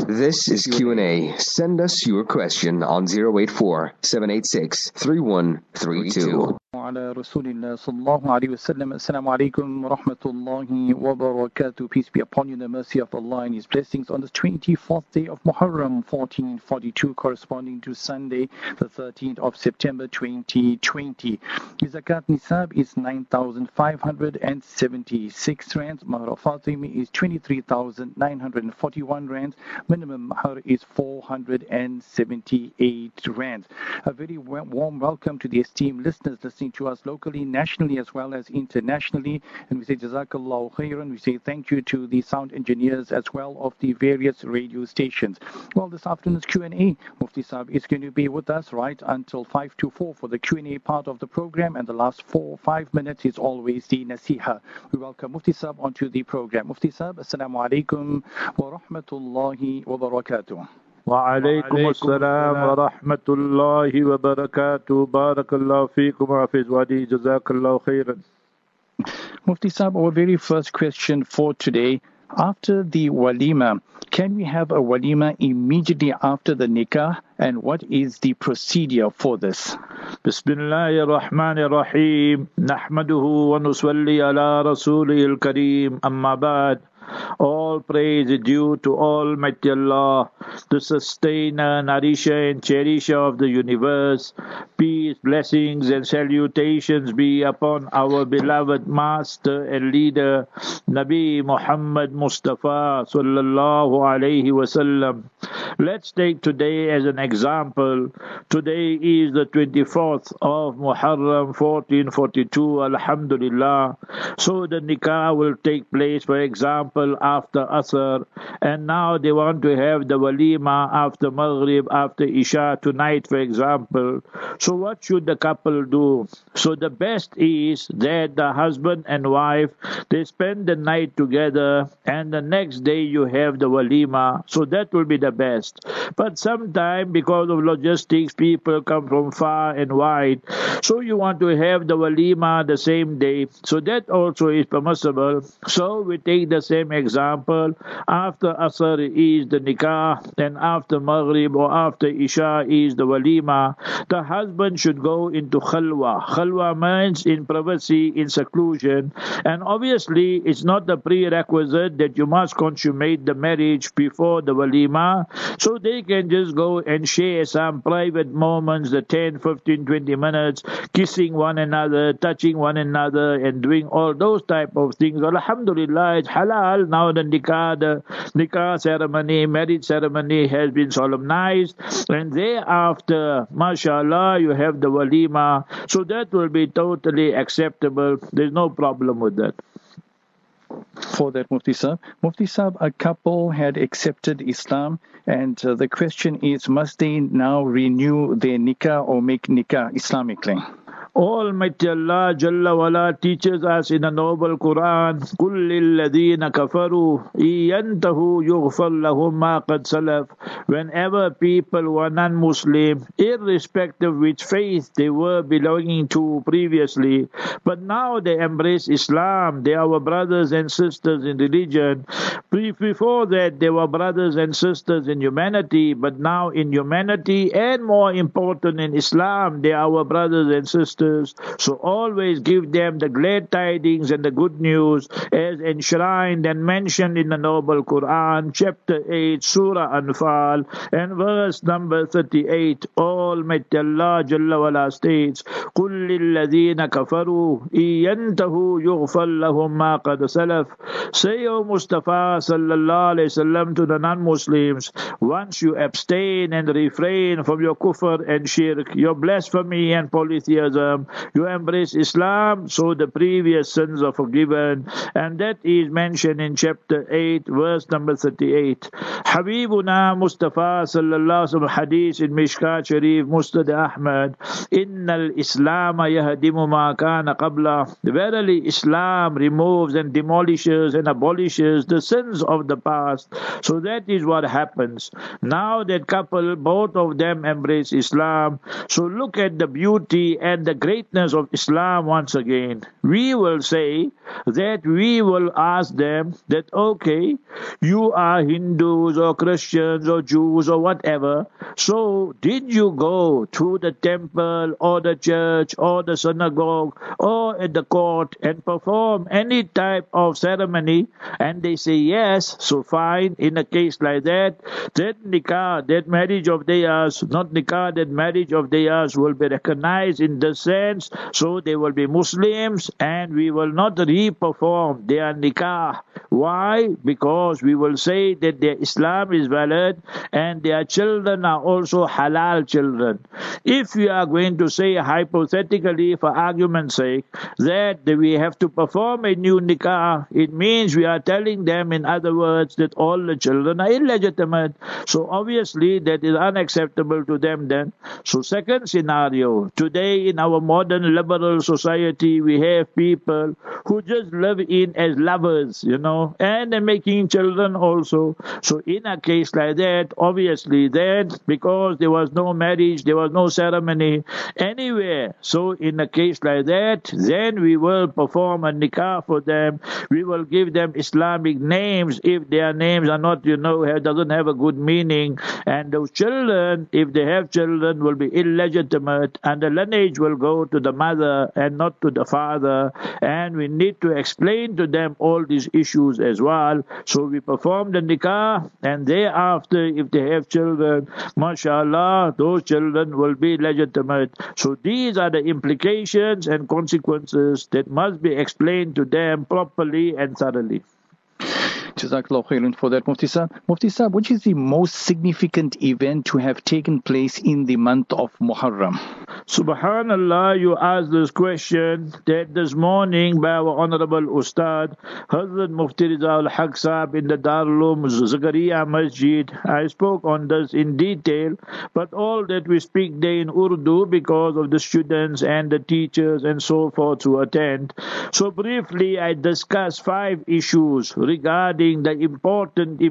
This is Q&A. Send us your question on 084 786 3132. على رسول الله صلى الله عليه وسلم. Assalamu alaikum wa rahmatullahi wa barakatuh. Peace be upon you, the mercy of Allah and His blessings on the 24th day of Muharram 1442, corresponding to Sunday the 13th of September 2020. The Zakat Nisab is 9,576 rands. Mahr Fatimi is 23,941 rands. Minimum Mahr is 478 rands. A very warm welcome to the esteemed listeners listening to us locally, nationally, as well as internationally. And we say Jazakallahu khairan. We say thank you to the sound engineers as well of the various radio stations. Well, this afternoon's Q&A, Mufti Saab is going to be with us right until 5 to 4 for the Q&A part of the program, and the last 4-5 minutes is always the Nasiha. We welcome Mufti Saab onto the program. Mufti Saab, Assalamu alaikum wa rahmatullahi wa barakatuh. وعليكم السلام ورحمة الله وبركاته. بارك الله فيكم وحفظ ودي جزاك الله خيرا. Mufti Saab, our very first question for today. After the walima, can we have a walima immediately after the nikah, and what is the procedure for this? Bismillahir Rahmanir Rahim. Nahmaduhu wa nusalli ala rasulil kareem. Amma ba'd. All praise is due to Almighty Allah, the sustainer, nourisher and cherisher of the universe. Peace, blessings and salutations be upon our beloved master and leader, Nabi Muhammad Mustafa sallallahu alayhi wasallam. Let's take today as an example. Today is the 24th of Muharram 1442, Alhamdulillah. So the nikah will take place, for example, after Asr, and now they want to have the walima after Maghrib, after Isha tonight, for example. So what should the couple do? So the best is that the husband and wife, they spend the night together, and the next day you have the walima. So that will be the best. But sometimes, because of logistics, people come from far and wide, so you want to have the walima the same day. So that also is permissible. So we take the same example. After Asr is the nikah, and after Maghrib or after Isha is the walima. The husband should go into khalwa. Khalwa means in privacy, in seclusion, and obviously it's not a prerequisite that you must consummate the marriage before the walima. So they can just go and share some private moments, the 10, 15, 20 minutes, kissing one another, touching one another, and doing all those type of things. Alhamdulillah, it's halal. Now the nikah ceremony, marriage ceremony has been solemnized, and thereafter, mashallah, you have the walima. So that will be totally acceptable. There's no problem with that. For that, Mufti Saab. Mufti Saab, a couple had accepted Islam, and the question is, must they now renew their nikah or make nikah Islamically? Almighty Allah Jalla wala teaches us in the noble Quran, قُلْ لِلَّذِينَ كَفَرُوا إِيَنْتَهُ يُغْفَرْ لَهُمْ مَا قَدْ سَلَفْ. Whenever people were non-Muslim, irrespective which faith they were belonging to previously, but now they embrace Islam, they are our brothers and sisters in religion. Before that, they were brothers and sisters in humanity, but now in humanity, and more important in Islam, they are our brothers and sisters. So always give them the glad tidings and the good news as enshrined and mentioned in the noble Quran, chapter 8, Surah Anfal, and verse number 38. Almighty Allah Jalla wala states, قُلْ لِلَّذِينَ كَفَرُوا إِيَنْتَهُ يُغْفَرْ لَهُمْ مَا قَدْ سَلَفْ. Say, O Mustafa sallallahu alayhi wasallam, to the non-Muslims, once you abstain and refrain from your kufr and shirk, your blasphemy and polytheism, you embrace Islam, so the previous sins are forgiven. And that is mentioned in chapter 8, verse number 38. Habibuna Mustafa sallallahu alaihi wasallam, hadith in Mishkat Sharif, Musnad Ahmad, Innal Islam yahdimu ma kana qabla. Verily Islam removes and demolishes and abolishes the sins of the past. So that is what happens. Now that couple, both of them embrace Islam. So look at the beauty and the greatness of Islam once again. We will say that we will ask them that, okay, you are Hindus or Christians or Jews or whatever, so did you go to the temple or the church or the synagogue or at the court and perform any type of ceremony? And they say yes, so fine. In a case like that nikah, that marriage of theirs, not nikah, that marriage of theirs will be recognized in the sense, so they will be Muslims and we will not re-perform their nikah. Why? Because we will say that their Islam is valid and their children are also halal children. If we are going to say hypothetically, for argument's sake, that we have to perform a new nikah, it means we are telling them, in other words, that all the children are illegitimate. So obviously that is unacceptable to them then. So second scenario, today in our modern liberal society, we have people who just live in as lovers, and they're making children also. So in a case like that, obviously then, because there was no marriage, there was no ceremony anywhere, so in a case like that, then we will perform a nikah for them. We will give them Islamic names if their names are not, doesn't have a good meaning. And those children, if they have children, will be illegitimate, and the lineage will go to the mother and not to the father. And we need to explain to them all these issues as well. So we perform the nikah, and thereafter, if they have children, mashallah, those children will be legitimate. So these are the implications and consequences that must be explained to them properly and thoroughly. Jazakallah khairan for that, Mufti Sahib. Mufti Sahib, which is the most significant event to have taken place in the month of Muharram? Subhanallah, you asked this question that this morning by our Honorable Ustad, Hazrat Mufti Riza al-Haq Sahib in the Darul Uloom Zakaria Masjid. I spoke on this in detail, but all that we speak there in Urdu because of the students and the teachers and so forth to attend. So briefly, I discussed 5 issues regarding the important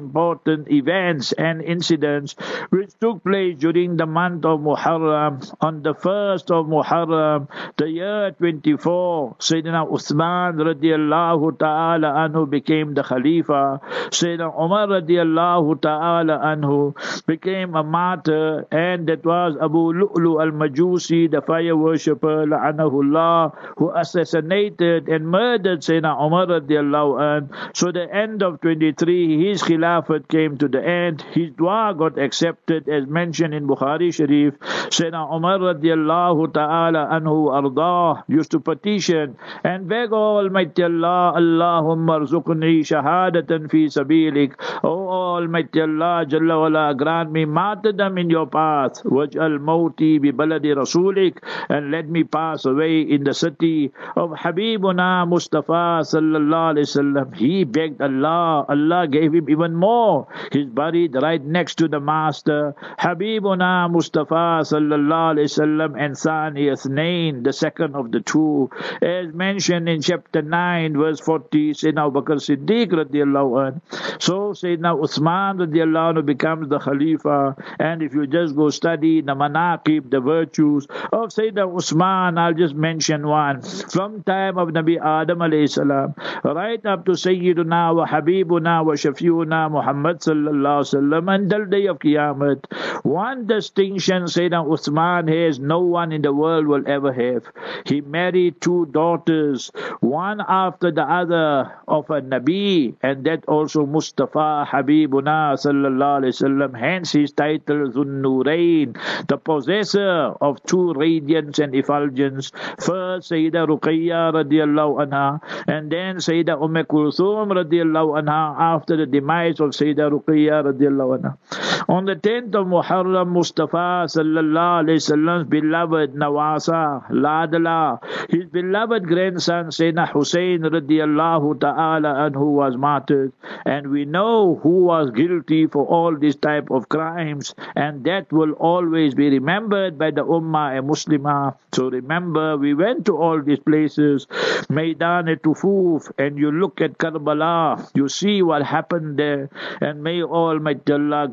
events and incidents which took place during the month of Muharram. On the 1st of Muharram, the year 24, Sayyidina Uthman radiallahu ta'ala anhu became the Khalifa. Sayyidina Umar radiallahu ta'ala anhu became a martyr, and that was Abu Lu'lu al-Majusi, the fire worshipper, la'anahullah, who assassinated and murdered Sayyidina Umar radiallahu anhu. So the end of 23, his Khilafat came to the end. His dua got accepted as mentioned in Bukhari Sharif. Sayyidina Umar radiallahu ta'ala anhu ardah used to petition and beg Almighty Allah, Allahumma arzuqni shahadatan fi sabilik. Oh Almighty Allah, Jalla wala, grant me martyrdom in your path. Waj'al mawti bi baladi rasulik, and let me pass away in the city of Habibuna Mustafa sallallahu alaihi wasallam. He begged Allah. Allah gave him even more. He's buried right next to the Master, Habibuna Mustafa sallallahu alaihi wasallam, and Thani Ithnain, the second of the two, as mentioned in chapter 9, verse 40. Sayyidina Abu Bakr Siddiq radiallahu anhu. So Sayyidina Uthman radiallahu anhu becomes the Khalifa, and if you just go study the manaqib, the virtues of Sayyidina Uthman, I'll just mention one. From time of Nabi Adam alayhi salam, right up to Sayyiduna wa Habibuna wa Shafiuna Muhammad sallallahu alaihi wasallam until day of Qiyamah. One distinction Sayyidina Uthman has, no one in the world will ever have. He married 2 daughters, one after the other of a Nabi, and that also Mustafa Habibuna sallallahu alaihi wasallam. Hence his title Zunnurain, the possessor of 2 radiance and effulgence. First Sayyidah Ruqayya radiallahu anha, and then Sayyidah Kulthum radiallahu anha after the demise of Sayyidah Ruqayya radiallahu anha. On the 10th of Muharram, Mustafa sallallahu alayhi wasallam's beloved Nawasa, Ladala, his beloved grandson Sayyidina Hussein radiallahu ta'ala anhu was martyred. And we know who was guilty for all these type of crimes, and that will always be remembered by the Ummah and Muslimah. So remember, we went to all these places, Maidan-e-Tufuf, and you look at Karbala, you see what happened there, and may Almighty Allah grant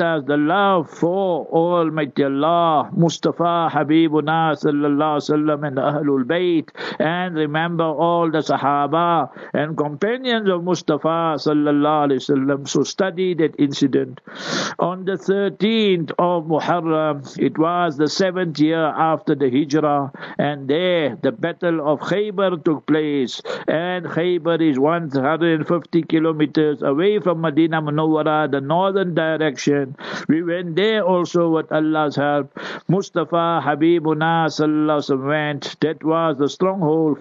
us the love for Almighty Allah, Mustafa Habibuna sallallahu alaihi wasallam and Ahlul Bayt, and remember all the Sahaba and companions of Mustafa sallallahu alaihi wasallam. So study that incident. On the 13th of Muharram, it was the 7th year after the Hijrah, and there the Battle of Khaybar took place. And Khaybar is 150 kilometers away from Medina Munawwara, the northern direction. We went there also with Allah's help. Mustafa Habibuna sallallahu alaihi wasallam went. That was the stronghold,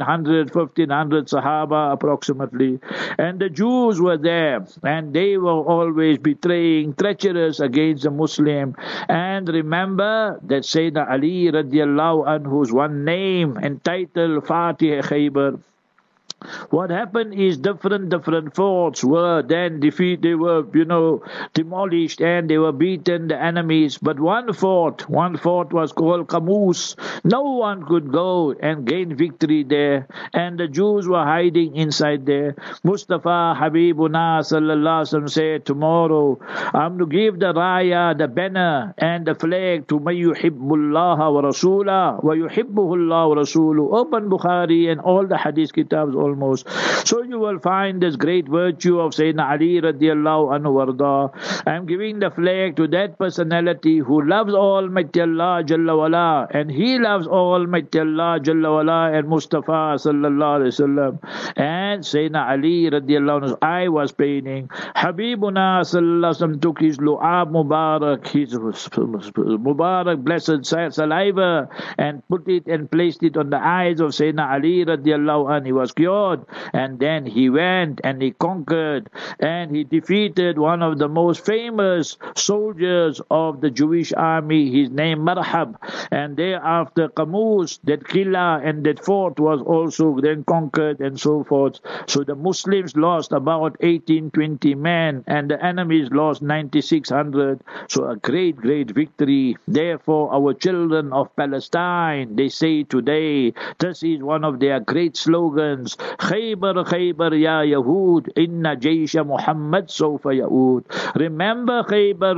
1500 Sahaba approximately. And the Jews were there, and they were always betraying, treacherous against the Muslim. And remember that Sayyidina Ali radiallahu anhu's one name and title, Fatih Khaybar. What happened is different forts were then defeated, they were, demolished, and they were beaten, the enemies. But one fort was called Qamus. No one could go and gain victory there, and the Jews were hiding inside there. Mustafa Habibuna sallallahu alaihi wasallam said, tomorrow I'm to give the raya, the banner, and the flag to man yuhibbullaha wa rasulah wa yuhibbuhullah wa rasuluh. Open Bukhari and all the hadith kitabs almost. So you will find this great virtue of Sayyidina Ali radiallahu anhu warda. I am giving the flag to that personality who loves Almighty Allah Jalla wala, and he loves Almighty Allah Jalla wala and Mustafa sallallahu alaihi wasallam. And Sayyidina Ali radiallahu anhu's eye was paining. Habibuna sallallahu alaihi wasallam took his lu'ab Mubarak, his Mubarak blessed saliva, and put it and placed it on the eyes of Sayyidina Ali radiallahu anhu. He was cured. And then he went and he conquered and he defeated one of the most famous soldiers of the Jewish army, his name Marhab. And thereafter Qamus, that Qilla and that fort was also then conquered and so forth. So the Muslims lost about 18-20 men and the enemies lost 9,600. So a great victory. Therefore our children of Palestine, they say today, this is one of their great slogans, Khaybar, Khaybar, ya Yahud, inna Jaysha Muhammad sawfa yaud. Remember Khaybar,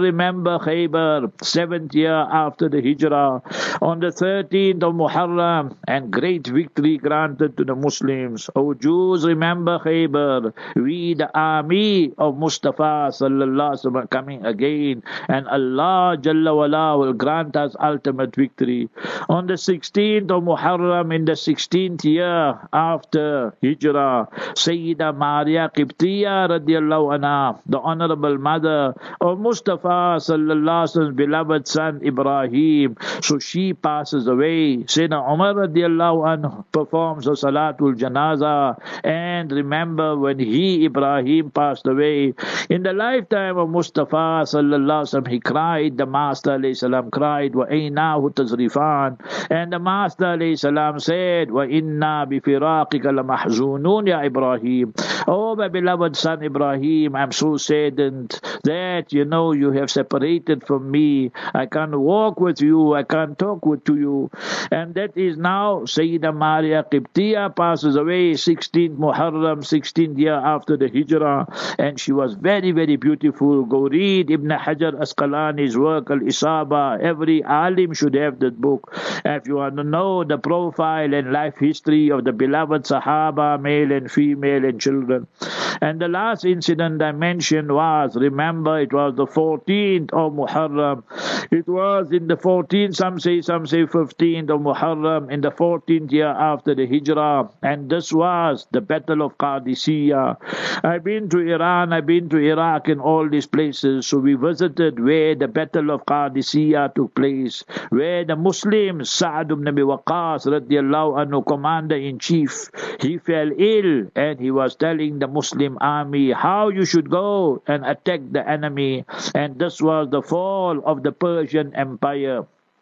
7th year after the Hijrah, on the 13th of Muharram, and great victory granted to the Muslims. O Jews, remember Khaybar, we the army of Mustafa sallallahu alaihi wasallam coming again, and Allah Jalla wala will grant us ultimate victory. On the 16th of Muharram, in the 16th year after Hijrah, Sayyida Maria Qibtiyya radiallahu anha, the honorable mother of Mustafa sallallahu alaihi wasallam's beloved son Ibrahim, so she passes away. Sayyidina Umar radiallahu anhu performs a Salatul Janaza. And remember when Ibrahim passed away, in the lifetime of Mustafa sallallahu alaihi wasallam, he cried, the Master alayhi salam cried, wa aynahu tazrifan, and the Master alayhi salam said, wa inna bi firaqika la mahzunun ya Ibrahim. Oh my beloved son Ibrahim, I'm so saddened that you have separated from me. I can't walk with you, I can't talk to you. And that is now Sayyida Maria Qibtiyya passes away 16th Muharram, 16th year after the Hijrah, and she was very beautiful. Go read Ibn Hajar Asqalani's work Al-Isaba. Every alim should have that book if you want to know the profile and life history of the beloved Sahaba, male and female and children. And the last incident I mentioned was, remember, it was the 14th of Muharram. It was in the 14th, some say 15th of Muharram, in the 14th year after the Hijrah. And this was the Battle of Qadisiyah. I've been to Iran, I've been to Iraq and all these places. So we visited where the Battle of Qadisiyah took place, where the Muslims, Sa'ad ibn Abi Waqqas radiallahu anhu, commander-in-chief, he fell ill and he was telling the Muslim army how you should go and attack the enemy. And this was the fall of the Persian Empire.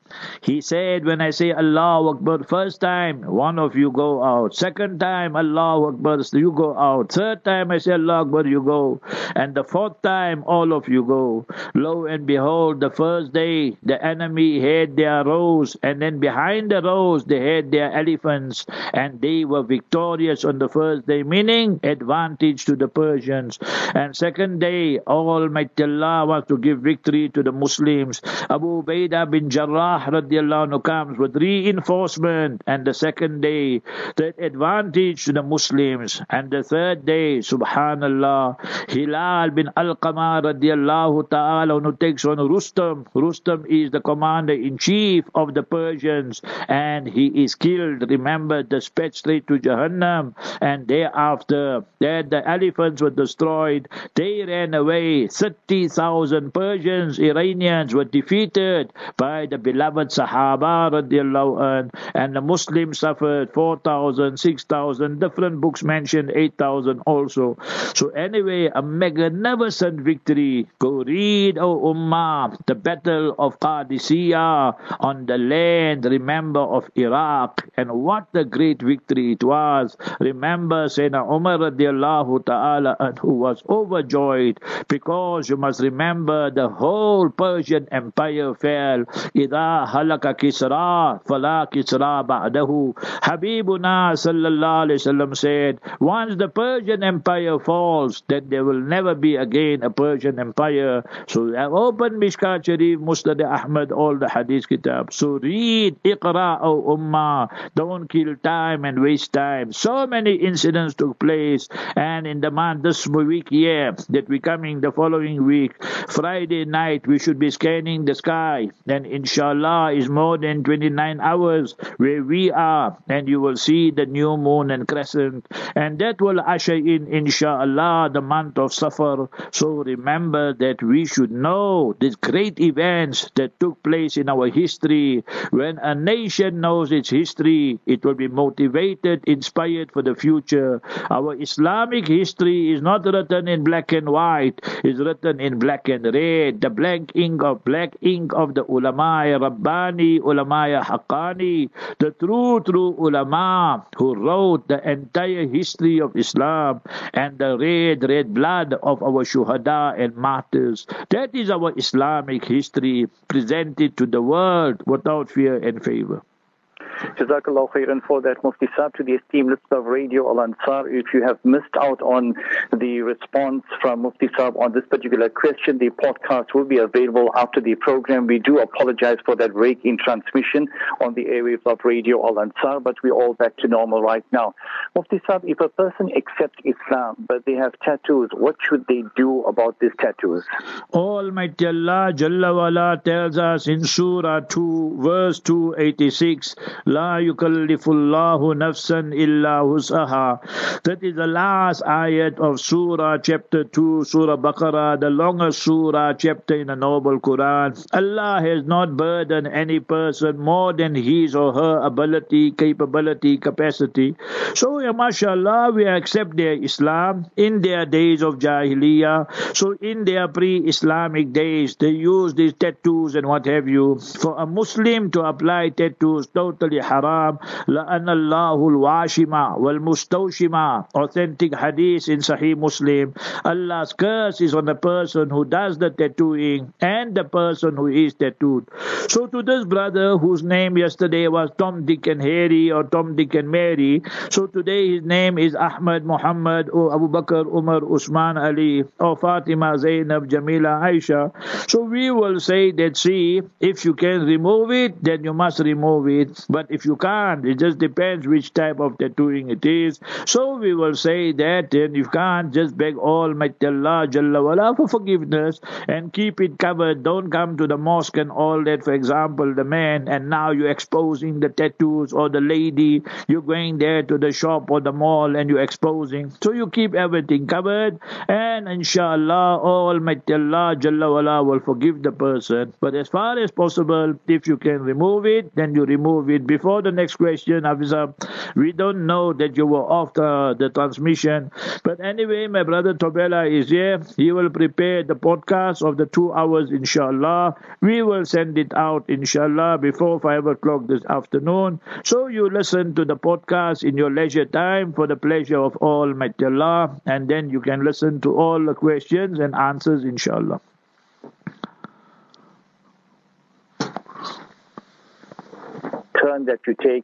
He said, when I say Allahu Akbar, first time, one of you go out. Second time, Allahu Akbar, you go out. Third time, I say Allahu Akbar, you go. And the fourth time, all of you go. Lo and behold, the first day, the enemy had their rows, and then behind the rows, they had their elephants, and they were victorious on the first day, meaning advantage to the Persians. And second day, Almighty Allah wants to give victory to the Muslims. Abu Ubaidah bin Jarrah radiallahu anhu comes with reinforcement, and the second day, that advantage to the Muslims. And the third day, subhanallah, Hilal bin Alqamah radiallahu ta'ala who takes on Rustam. Rustam is the commander-in-chief of the Persians, and he is killed. Remember, dispatched straight to Jahannam. And thereafter, that the elephants were destroyed. They ran away. 30,000 Persians, Iranians were defeated by the beloved Sahaba radiallahu anh, and the Muslims suffered 4,000, 6,000. Different books mention 8,000 also. So anyway, a magnificent victory. Go read, O Ummah, the battle of Qadisiyah on the land, remember, of Iraq, and what a great victory it was. Remember, Sayyidina Umar radiallahu ta'ala who was overjoyed, because you must remember the whole Persian Empire fell. إِذَا هَلَكَ كِسْرَى فَلَا كِسْرَى بَعْدَهُ. Habibuna sallallahu alayhi wasallam said, once the Persian Empire falls, then there will never be again a Persian Empire. So open Mishkat Sharif, Musnad Ahmad, all the hadith kitab. So read, Iqra, O Ummah. Don't kill time and waste time. So many incidents took place, and in the month this week here, that we coming the following week, Friday night, we should be scanning the sky, and inshallah is more than 29 hours where we are, and you will see the new moon and crescent, and that will usher in inshallah the month of Safar. So remember that we should know these great events that took place in our history. When a nation knows its history, it will be motivated, inspired for the future. Our Islamic history is not written in black and white, it's written in black and red. The black ink of the ulama Rabbani, ulama Haqqani, the true ulama who wrote the entire history of Islam, and the red blood of our shuhada and martyrs. That is our Islamic history presented to the world without fear and favor. Jazakallah khairan for that, Mufti Saab. To the esteemed listener of Radio Al Ansar, if you have missed out on the response from Mufti Saab on this particular question, the podcast will be available after the program. We do apologize for that break in transmission on the airwaves of Radio Al Ansar, but we're all back to normal right now. Mufti Saab, if a person accepts Islam but they have tattoos, what should they do about these tattoos? Almighty Allah Jalla wala tells us in Surah 2, verse 286, La yukallifullahu nafsan illa wus'aha. That is the last ayat of Surah chapter 2, Surah Baqarah, the longest Surah chapter in the Noble Quran. Allah has not burdened any person more than his or her ability, capability, capacity. So, mashallah, we accept their Islam in their days of Jahiliyyah. So, in their pre-Islamic days, they use these tattoos and what have you. For a Muslim to apply tattoos, totally haram. La'ana Allahul washima wal mustawshima. Authentic hadith in Sahih Muslim. Allah's curse is on the person who does the tattooing and the person who is tattooed. So to this brother whose name yesterday was Tom, Dick and Harry or Tom, Dick and Mary, so today his name is Ahmad, Muhammad or Abu Bakr, Umar, Usman, Ali or Fatima, Zainab, Jamila, Aisha. So we will say that, see, if you can remove it, then you must remove it. But if you can't, it just depends which type of tattooing it is. So we will say that, and if you can't, just beg Almighty Allah Jalla wala for forgiveness and keep it covered. Don't come to the mosque and all that, for example, the man, and now you're exposing the tattoos, or the lady, you're going there to the shop or the mall and you're exposing. So you keep everything covered, and inshallah Almighty Allah Jalla wala will forgive the person. But as far as possible, if you can remove it, then you remove it before the next question, Hafizah, we don't know that you were off the transmission. But anyway, my brother Tobela is here. He will prepare the podcast of the 2 hours, inshallah. We will send it out, inshallah, before 5 o'clock this afternoon. So you listen to the podcast in your leisure time for the pleasure of Almighty Allah. And then you can listen to all the questions and answers, inshallah. Turn that you take,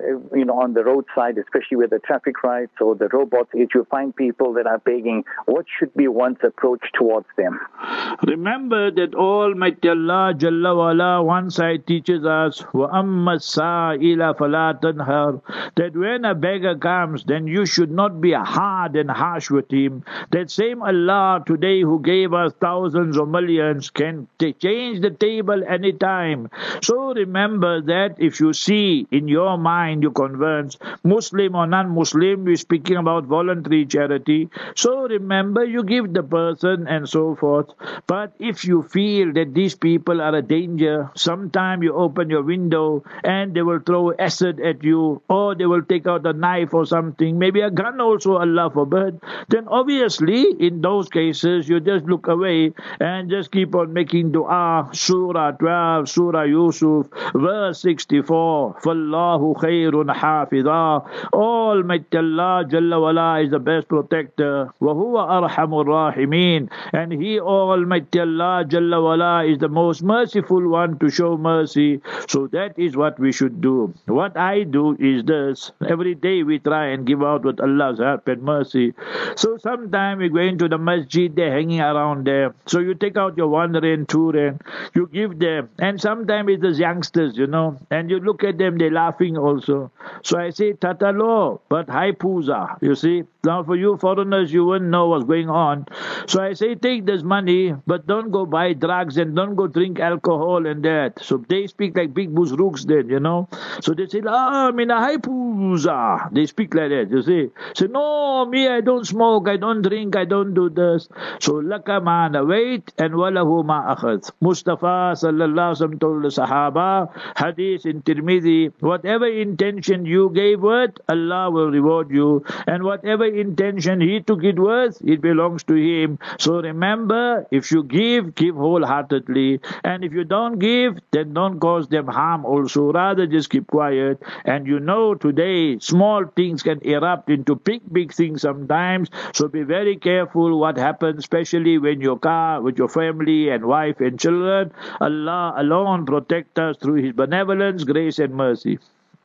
on the roadside, especially with the traffic lights or the robots, if you find people that are begging, what should be one's approach towards them? Remember that Almighty Allah Jalla wa'ala one side teaches us وَأَمَّا السَّائِلَ فَلَا تَنْهَرْ, that when a beggar comes, then you should not be hard and harsh with him. That same Allah today who gave us thousands or millions can change the table anytime. So remember that if you see in your mind, you're convinced, Muslim or non-Muslim, we're speaking about voluntary charity. So remember, you give the person and so forth. But if you feel that these people are a danger, sometime you open your window and they will throw acid at you, or they will take out a knife or something, maybe a gun also, Allah forbid, then obviously in those cases you just look away and just keep on making dua. Surah 12, Surah Yusuf, verse 64, فَاللَّهُ خَيْرٌ حَافِظًا. Almighty Allah Jalla wa'ala is the best protector. وَهُوَ أَرْحَمُ الرَّاحِمِينَ. And He, Almighty Allah Jalla wa'ala, is the most merciful one to show mercy. So that is what we should do. What I do is this. Every day we try and give out with Allah's help and mercy. So sometime we go into the masjid, they're hanging around there. So you take out your 1 rand, 2 rand, you give them. And sometimes it's the youngsters, and you look at them, they're laughing also. So I say, Tatalo, but hai puza. You see, now for you foreigners, you wouldn't know what's going on. So I say, take this money, but don't go buy drugs and don't go drink alcohol and that. So they speak like big buzruks then, So they say, mina hai puza. They speak like that, you see. Say, no, me, I don't smoke, I don't drink, I don't do this. So laka mana wait and walahu ma akhad. Mustafa sallallahu alaihi wasallam told the Sahaba, hadith in Tirmidhi, whatever intention you gave with, Allah will reward you. And whatever intention He took it with, it belongs to Him. So remember, if you give wholeheartedly. And if you don't give, then don't cause them harm also. Rather just keep quiet. And today, small things can erupt into big things sometimes. So be very careful what happens, especially when you're with your family and wife and children. Allah alone protect us through His benevolence, grace and mercy.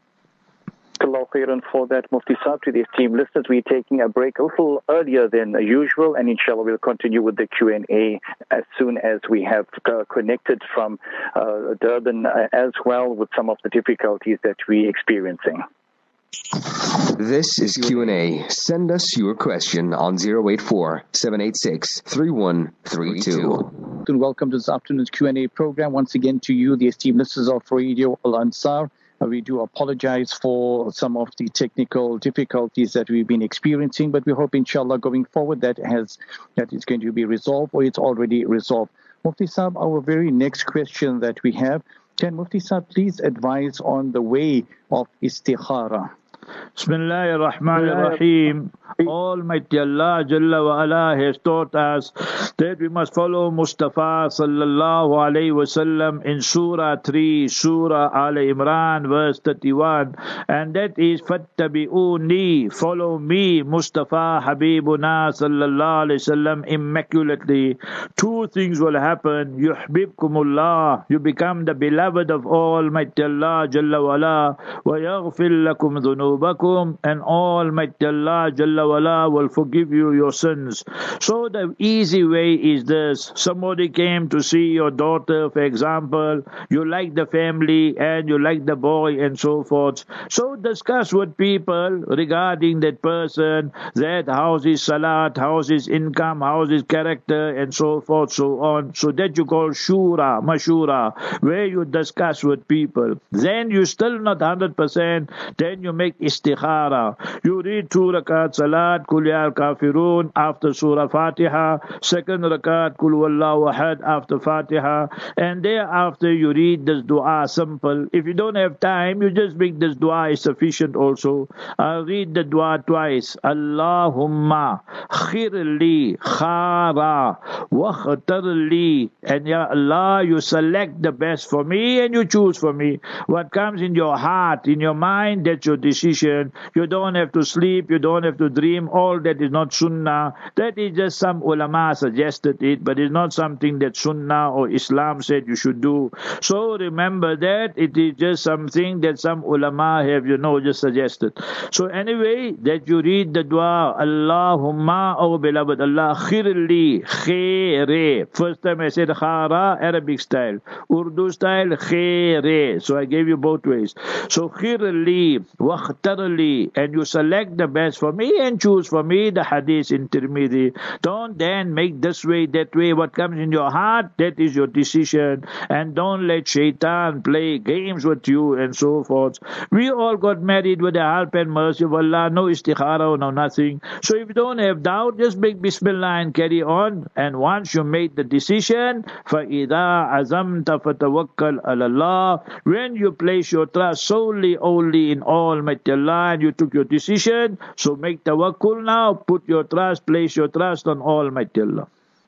Allah khairan for that, Mufti Saab. To the esteemed listeners, we're taking a break a little earlier than usual, and inshallah we'll continue with the Q&A as soon as we have connected from Durban as well with some of the difficulties that we're experiencing. This is Q&A. Send us your question on 084-786-3132. And welcome to this afternoon's Q&A program. Once again to you, the esteemed listeners of Radio Al-Ansar. We do apologize for some of the technical difficulties that we've been experiencing, but we hope, inshallah, going forward that is going to be resolved, or it's already resolved. Mufti Saab, our very next question that we have, can Mufti Saab please advise on the way of istikhara? Bismillahir Rahmanir Rahim. Almighty Allah Jalla wa Ala has taught us that we must follow Mustafa sallallahu alayhi wasallam in Surah 3, Surah Al Imran, verse 31, and that is Fattabi'uni, follow me, Mustafa Habibuna sallallahu alayhi wasallam, immaculately. Two things will happen. Yuhbibkumullah, you become the beloved of Almighty Allah Jalla wa Ala, wa yaghfir lakum dhunubakum, and Almighty Allah Jalla wa Ala will forgive you your sins. So the easy way is this. Somebody came to see your daughter, for example, you like the family and you like the boy and so forth. So discuss with people regarding that person, that how's his salat, how's his income, how's his character and so forth, so on. So that you call shura, mashura, where you discuss with people. Then you still not 100%, then you make istikhara. You read 2 rakat salat, Qul ya al-kafirun after Surah Fatiha, second rakat, Qul huwallahu ahad after Fatiha, and thereafter you read this dua simple. If you don't have time, you just make this dua is sufficient also. I'll read the dua twice. Allahumma khirli khara wa khatarli. And ya Allah, you select the best for me and you choose for me. What comes in your heart, in your mind, that's your decision. You don't have to sleep, you don't have to dream. All that is not sunnah. That is just some ulama suggested it, but it's not something that sunnah or Islam said you should do. So remember that it is just something that some ulama have, just suggested. So anyway, that you read the dua, Allahumma, oh beloved Allah, khirli, khaire. First time I said khara, Arabic style. Urdu style, khaire. So I gave you both ways. So khirli, wakhtarli, and you select the best for me and choose for me, the hadith in Tirmidhi. Don't then make this way, that way. What comes in your heart, that is your decision. And don't let shaitan play games with you and so forth. We all got married with the help and mercy of Allah. No istikhara, no nothing. So if you don't have doubt, just make bismillah and carry on. And once you made the decision, فَإِذَا عَزَمْتَ فَتَوَكَّلْ عَلَى اللَّهِ, when you place your trust solely only in Almighty Allah and you took your decision, so make tawakkul now, put your trust, place your trust on Almighty Allah.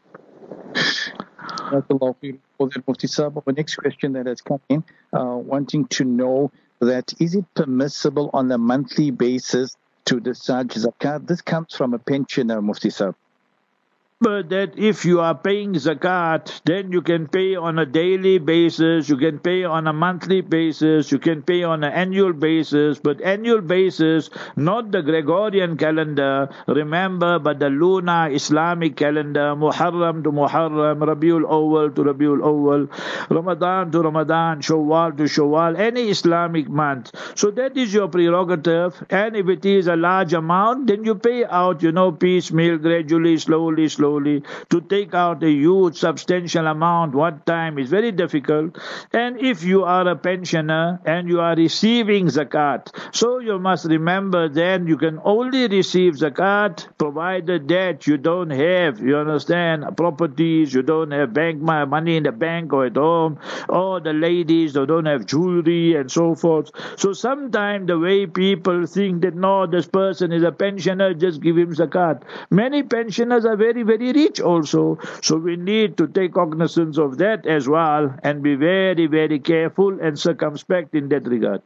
For the Mufti Sahib, our next question that has come in, wanting to know that is it permissible on a monthly basis to discharge zakat? This comes from a pensioner, Mufti Sahib. But that if you are paying zakat, then you can pay on a daily basis, you can pay on a monthly basis, you can pay on an annual basis, but annual basis, not the Gregorian calendar, remember, but the lunar Islamic calendar, Muharram to Muharram, Rabiul Awwal to Rabiul Awwal, Ramadan to Ramadan, Shawwal to Shawwal, any Islamic month. So that is your prerogative, and if it is a large amount, then you pay out, piecemeal, gradually, slowly. To take out a huge, substantial amount one time is very difficult. And if you are a pensioner and you are receiving zakat, so you must remember then you can only receive zakat provided that you don't have, properties, you don't have bank money in the bank or at home, or the ladies they don't have jewelry and so forth. So sometimes the way people think that no, this person is a pensioner, just give him zakat. Many pensioners are very, very rich also. So we need to take cognizance of that as well and be very, very careful and circumspect in that regard.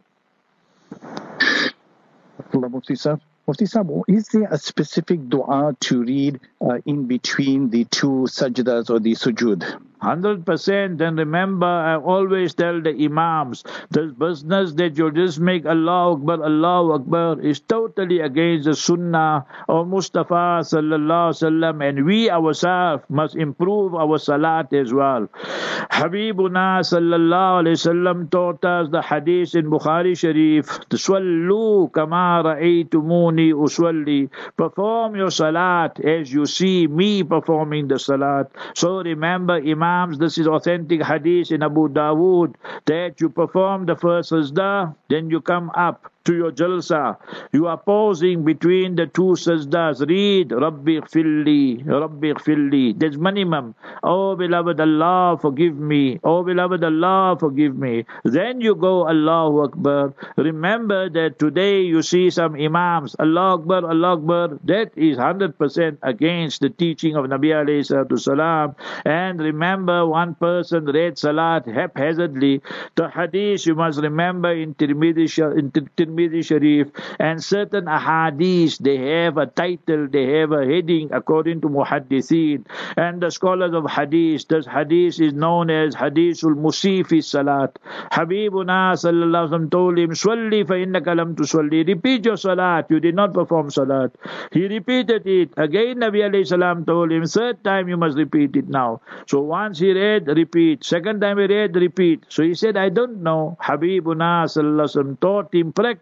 Mufti Sahib, is there a specific dua to read in between the two sajdas or the sujood? 100%. And remember, I always tell the imams, this business that you just make Allahu Akbar is totally against the sunnah of Mustafa sallallahu alaihi wasallam, and we ourselves must improve our salat as well. Habibuna sallallahu alaihi wasallam taught us the hadith in Bukhari Sharif, Sallu kama ra'aytumuni usalli, perform your salat as you see me performing the salat. So remember, imams, this is authentic hadith in Abu Dawood, that you perform the first sajda, then you come up to your jalsa. You are pausing between the two sajdas. Read, Rabbi Ighfirli. That's minimum. Oh, beloved Allah, forgive me. Oh, beloved Allah, forgive me. Then you go, Allahu Akbar. Remember that today you see some imams, Allah Akbar. That is 100% against the teaching of Nabi alayhi salatu salam. And remember, one person read salat haphazardly. The hadith you must remember in Tirmidhi Sharif, and certain ahadith, they have a title, they have a heading according to muhaddithin and the scholars of hadith. This hadith is known as Hadithul Musifi Salat. Habibuna sallallahu alaihi wasallam told him, Swalli fa innaka lam tusalli. Repeat your salat, you did not perform salat. He repeated it. Again Nabi alayhi salam told him, third time you must repeat it now. So once he read, repeat. Second time he read, repeat. So he said, I don't know. Habibuna sallallahu alaihi wasallam taught him practically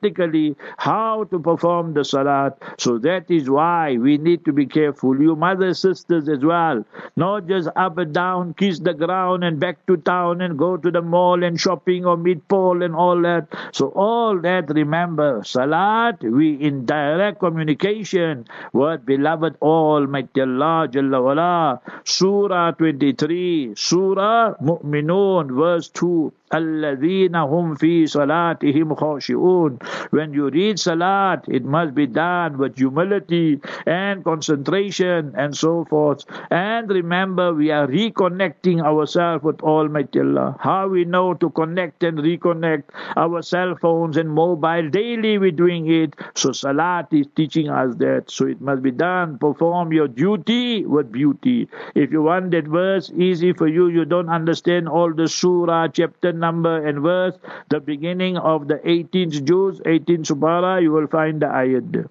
practically how to perform the salat. So that is why we need to be careful. You mothers, sisters as well. Not just up and down, kiss the ground and back to town and go to the mall and shopping or meet Paul and all that. So all that, remember, salat, we in direct communication with beloved Almighty Allah Jalla wala. Surah 23, Surah Mu'minun, verse 2. الَّذِينَ هُمْ فِي صَلَاتِهِمْ خَاشِعُونَ. When you read salat, it must be done with humility and concentration and so forth. And remember, we are reconnecting ourselves with Almighty Allah. How we know to connect and reconnect our cell phones and mobile, daily we're doing it. So salat is teaching us that. So it must be done. Perform your duty with beauty. If you want that verse easy for you, you don't understand all the surah, chapter, number and verse, the beginning of the 18th juz, 18th subara, you will find the ayat there.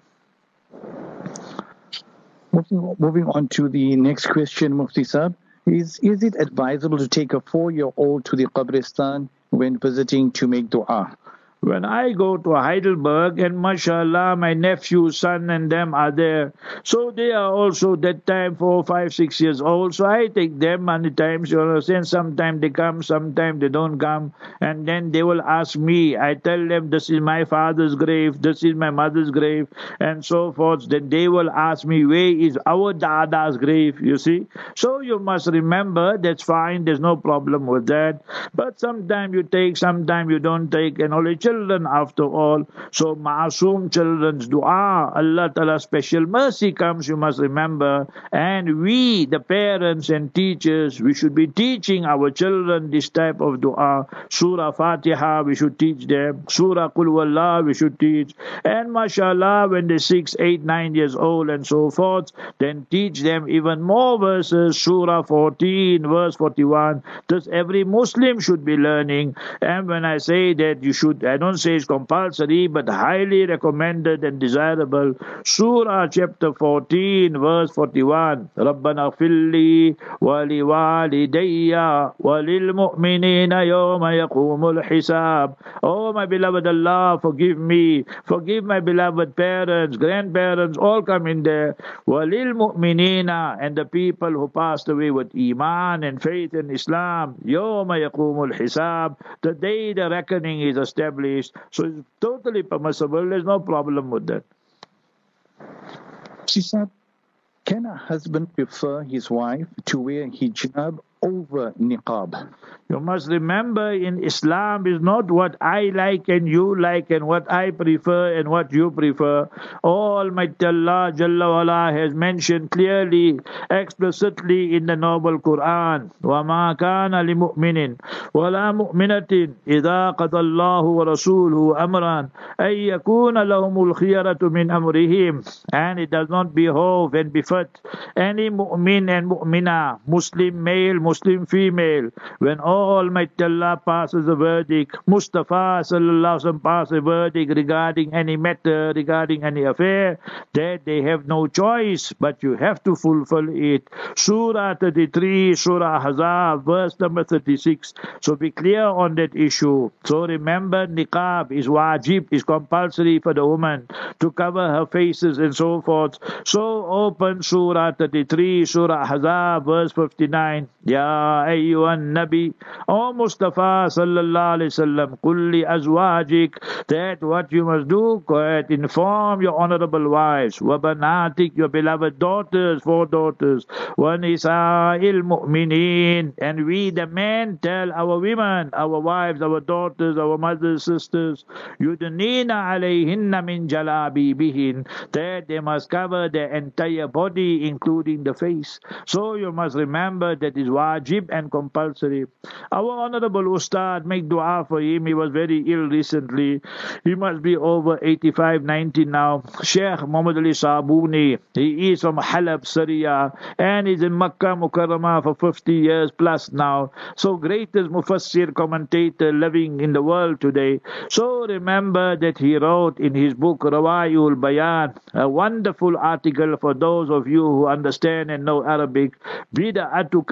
Moving on to the next question, Mufti Saab. Is it advisable to take a 4-year-old to the Qabristan when visiting to make dua? When I go to Heidelberg, and mashallah, my nephew, son and them are there. So they are also that time 4, 5, 6 years old. So I take them many times, you understand. Sometimes they come, sometimes they don't come. And then they will ask me. I tell them, this is my father's grave, this is my mother's grave, and so forth. Then they will ask me, where is our Dada's grave, you see. So you must remember, that's fine, there's no problem with that. But sometimes you take, sometimes you don't take, and all the children after all. So Ma'asum children's dua, Allah Ta'ala special mercy comes, you must remember. And we, the parents and teachers, we should be teaching our children this type of dua. Surah Fatiha, we should teach them. Surah Qul Wallah, we should teach. And mashallah, when they're 6, 8, 9 years old and so forth, then teach them even more verses. Surah 14, verse 41. This every Muslim should be learning. And when I say that you should, I don't say it's compulsory, but highly recommended and desirable. Surah chapter 14, verse 41. رَبَّنَا اغْفِرْ لِي وَلِوَالِدَيَّ وَلِلْمُؤْمِنِينَ يَوْمَ يَقُومُ الْحِسَابِ. Oh, my beloved Allah, forgive me. Forgive my beloved parents, grandparents, all come in there. وَلِلْمُؤْمِنِينَ, and the people who passed away with Iman and faith in Islam. يَوْمَ يَقُومُ الْحِسَابِ, the day the reckoning is established. So it's totally permissible. There's no problem with that. Sisab, can a husband prefer his wife to wear hijab over niqab? You must remember, in Islam is not what I like and you like and what I prefer and what you prefer. Almighty Allah Jalla wala has mentioned clearly, explicitly in the noble Quran, وَمَا كَانَ لِمُؤْمِنٍ وَلَا مُؤْمِنَةٍ إِذَا قَضَى اللَّهُ وَرَسُولُهُ أَمْرًا أَن يَكُونَ لَهُمُ الْخِيَرَةُ مِنْ أَمْرِهِمْ. And it does not behove and befit any mu'min and mu'mina, Muslim male, Muslim female, when Almighty Allah passes a verdict, Mustafa sallallahu alaihi wasallam passes a verdict regarding any matter, regarding any affair, that they have no choice, but you have to fulfill it. Surah 33, Surah Ahzab, verse number 36. So be clear on that issue. So remember, niqab is wajib, is compulsory for the woman to cover her faces and so forth. So open Surah 33, Surah Ahzab, verse 59. Ya ayyuhan Nabi, O Mustafa sallallahu alayhi wasallam, kulli azwajik, that what you must do, inform your honorable wives, wa banatik, your beloved daughters, 4 daughters, wa nisa'il mu'minin, and we the men tell our women, our wives, our daughters, our mothers, sisters, yudnina alayhinna min jalabibihin, that they must cover their entire body, including the face. So you must remember that is wajib and compulsory. Our honorable Ustad, make dua for him. He was very ill recently. He must be over 85, 90 now. Sheikh Muhammad Ali Sabuni. He is from Halab, Syria, and he's in Makkah Mukarramah for 50 years plus now. So greatest Mufassir commentator living in the world today. So remember that he wrote in his book Rawaiul Bayan, a wonderful article for those of you who understand and know Arabic, Bida'atu Kashfil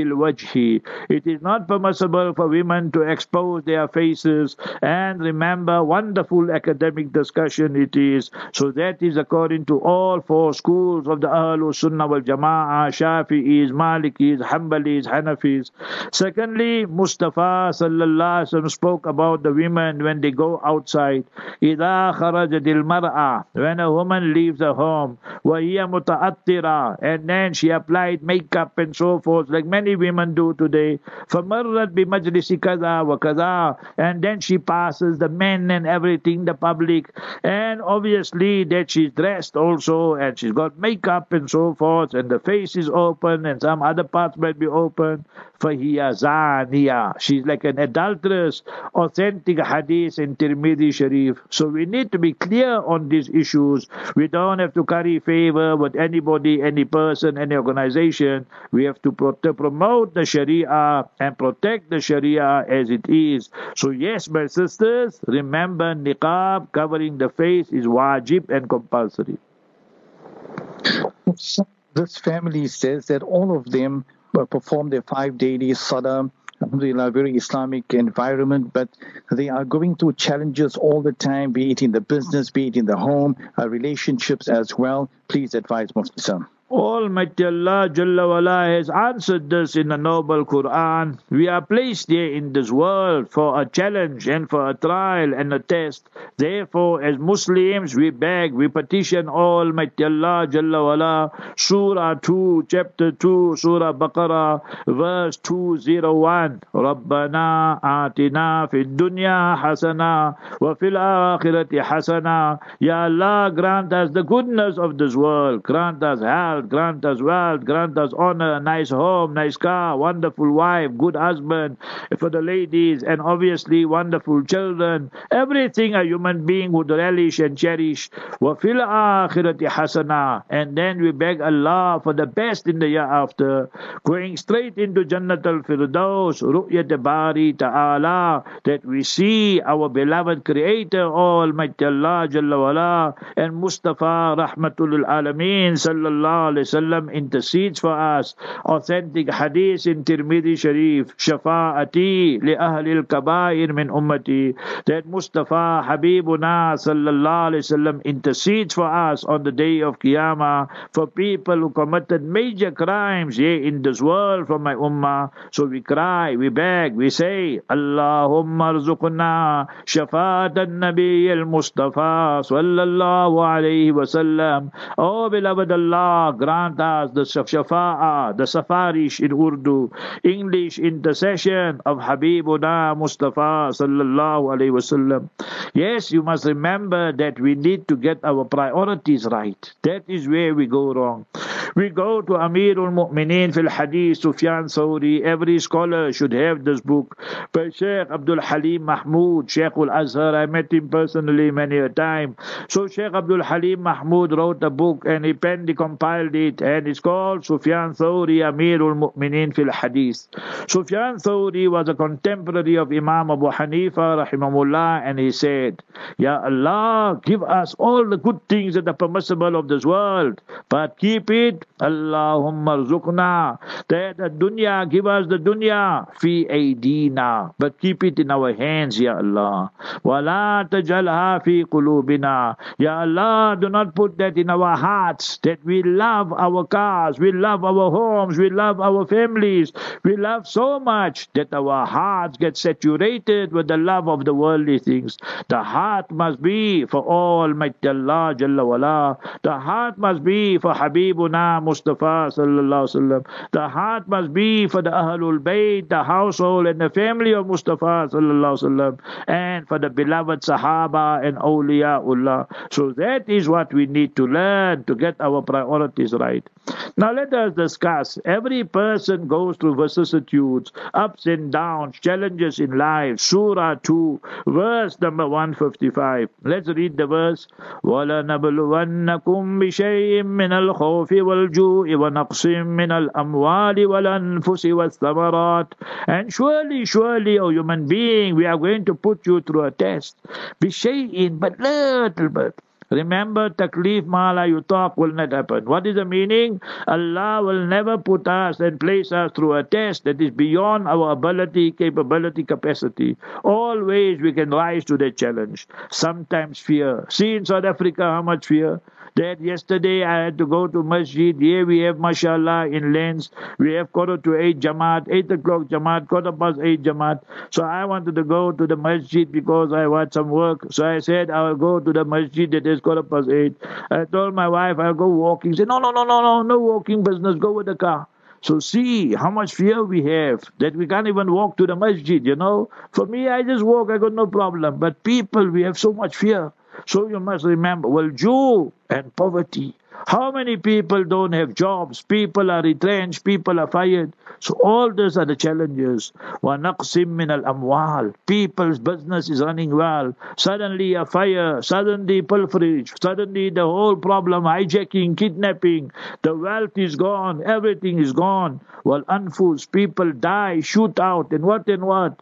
الوجه. It is not permissible for women to expose their faces. And remember, wonderful academic discussion it is. So that is according to all four schools of the Ahlul Sunnah wal Jama'ah, Shafi'is, Malikis, Hanbalis, Hanafis. Secondly, Mustafa sallallahu alaihi wasallam spoke about the women when they go outside. إِذَا خَرَجَتِ الْمَرْأَةِ, when a woman leaves her home, وَهِيَ مُتَأَطِّرَةٌ, and then she applied makeup and so forth, like many women do today. فَمَرَّتْ بِمَجْلِسِ كَذَا وَكَذَا, and then she passes the men and everything, the public, and obviously that she's dressed also, and she's got makeup and so forth, and the face is open, and some other parts might be open. فَهِيَ زَانِيَةٌ, she's like an adulteress. Authentic hadith in Tirmidhi Sharif. So we need to be clear on these issues. We don't have to curry favor with anybody, any person, any organization. We have to promote the Sharia and protect the Sharia as it is. So yes, my sisters, remember niqab, covering the face, is wajib and compulsory. This family says that all of them perform their 5 daily salah, alhamdulillah, very Islamic environment, but they are going through challenges all the time, be it in the business, be it in the home, relationships as well. Please advise Mufti Sam. Almighty Allah Jalla wala has answered this in the noble Quran. We are placed here in this world for a challenge and for a trial and a test. Therefore, as Muslims, we beg, we petition Almighty Allah Jalla wala. Surah 2, chapter 2, Surah Baqarah, verse 201. Rabbana atina fid dunya hasana wa fil akhirati hasana. Ya Allah, grant us the goodness of this world. Grant us health, grant us wealth, grant us honor, nice home, nice car, wonderful wife, good husband for the ladies, and obviously wonderful children. Everything a human being would relish and cherish. Wa fil akhirati hasana. And then we beg Allah for the best in the year after, going straight into Jannat al-Firdaus, Ru'yat Bari Ta'ala, that we see our beloved Creator, Almighty Allah Jalla wala, and Mustafa Rahmatul Alameen Sallallahu Alaihi Wasallam intercedes for us. Authentic hadith in Tirmidhi Sharif, Shafa'ati li ahli al-kabair min ummati, that Mustafa Habibuna Sallallahu Alaihi Wasallam intercedes for us on the day of Qiyamah for people who committed major crimes here in this world from my ummah. So we cry, we beg, we say, Allahumma arzuqna shafa'at al-Nabi al-Mustafa Sallallahu Alaihi Wasallam. Oh beloved Allah, grant us the shafa'ah, the safarish in Urdu, English intercession of Habibuna Mustafa Sallallahu Alaihi Wasallam. Yes, you must remember that we need to get our priorities right. That is where we go wrong. We go to Amirul Mu'mineen fil Hadith, Sufyan Thawri. Every scholar should have this book by Sheikh Abdul Halim Mahmood, Sheikh al-Azhar. I met him personally many a time. So Sheikh Abdul Halim Mahmood wrote a book and he compiled it, and it's called Sufyan Thawri, Amirul Mu'mineen fil Hadith. Sufyan Thawri was a contemporary of Imam Abu Hanifa rahimahullah, and he said, Ya Allah, give us all the good things that are permissible of this world, but keep it, Allahumma arzuqna, that the dunya, give us the dunya, fi aydina, but keep it in our hands, Ya Allah. Wa la tajalha fi qulubina, Ya Allah, do not put that in our hearts, that we love our cars, we love our homes, we love our families, we love so much that our hearts get saturated with the love of the worldly things. The heart must be for Almighty Allah Jalla wala. The heart must be for Habibuna Mustafa Sallallahu Alaihi Wasallam. The heart must be for the Ahlul Bayt, the household and the family of Mustafa Sallallahu Alaihi Wasallam, and for the beloved Sahaba and Awliyaullah. So that is what we need to learn to get our priorities right. Now let us discuss. Every person goes through vicissitudes, ups and downs, challenges in life. Surah 2, verse number 155. Let's read the verse. وَلَنَبْلُوَنَّكُمْ بِشَيْءٍ مِّنَ الْخَوْفِ وَالْجُوعِ وَنَقْصٍ مِّنَ الْأَمْوَالِ وَالْأَنفُسِ وَالثَّمَرَاتِ. And surely, O human being, we are going to put you through a test. بِشَيْءٍ, but little bit. Remember, taklif ma la yutaq will not happen. What is the meaning? Allah will never put us and place us through a test that is beyond our ability, capability, capacity. Always we can rise to that challenge. Sometimes fear. See in South Africa how much fear. That yesterday I had to go to masjid. Here we have, mashallah, in Lens, we have 7:45 Jamaat, 8 o'clock Jamaat, 8:15 Jamaat. So I wanted to go to the masjid because I had some work. So I said, I will go to the masjid that is 8:15. I told my wife, I'll go walking. She said, no walking business, go with the car. So see how much fear we have that we can't even walk to the masjid, For me, I just walk, I got no problem. But people, we have so much fear. So you must remember, Jew and poverty. How many people don't have jobs? People are retrenched, people are fired. So all these are the challenges. وَنَقْسِم مِّنَ الْأَمْوَالِ People's business is running well. Suddenly a fire, suddenly pilferage, suddenly the whole problem, hijacking, kidnapping. The wealth is gone, everything is gone. Anfus, people die, shoot out, and what?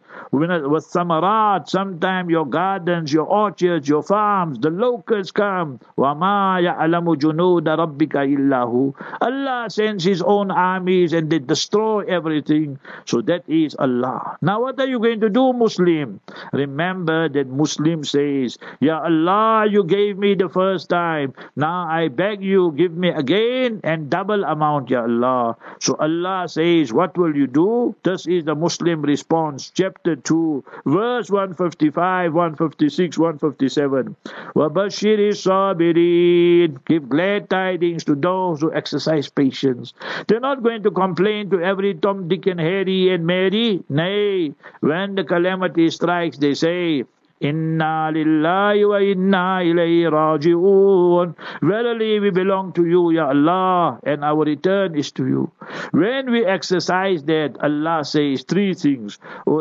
With samarat, sometimes your gardens, your orchards, your farms, the locusts come. وَمَا يَعْلَمُ جُنُودَ رَبِّكَ إِلَّا هُ Allah sends His own armies and they destroy everything. So that is Allah. Now what are you going to do, Muslim? Remember that Muslim says, Ya Allah, you gave me the first time. Now I beg you, give me again and double amount, Ya Allah. So Allah says, what will you do? This is the Muslim response. Chapter 2, verse 155, 156, 157. وَبَشِّرِ الصَّابِرِينَ Give glad tidings to those who exercise patience. They're not going to complain to every Tom, Dick and Harry and Mary. Nay, when the calamity strikes, they say, Inna lillahi wa inna ilayhi raji'un. Verily we belong to you, Ya Allah, and our return is to you. When we exercise that, Allah says three things.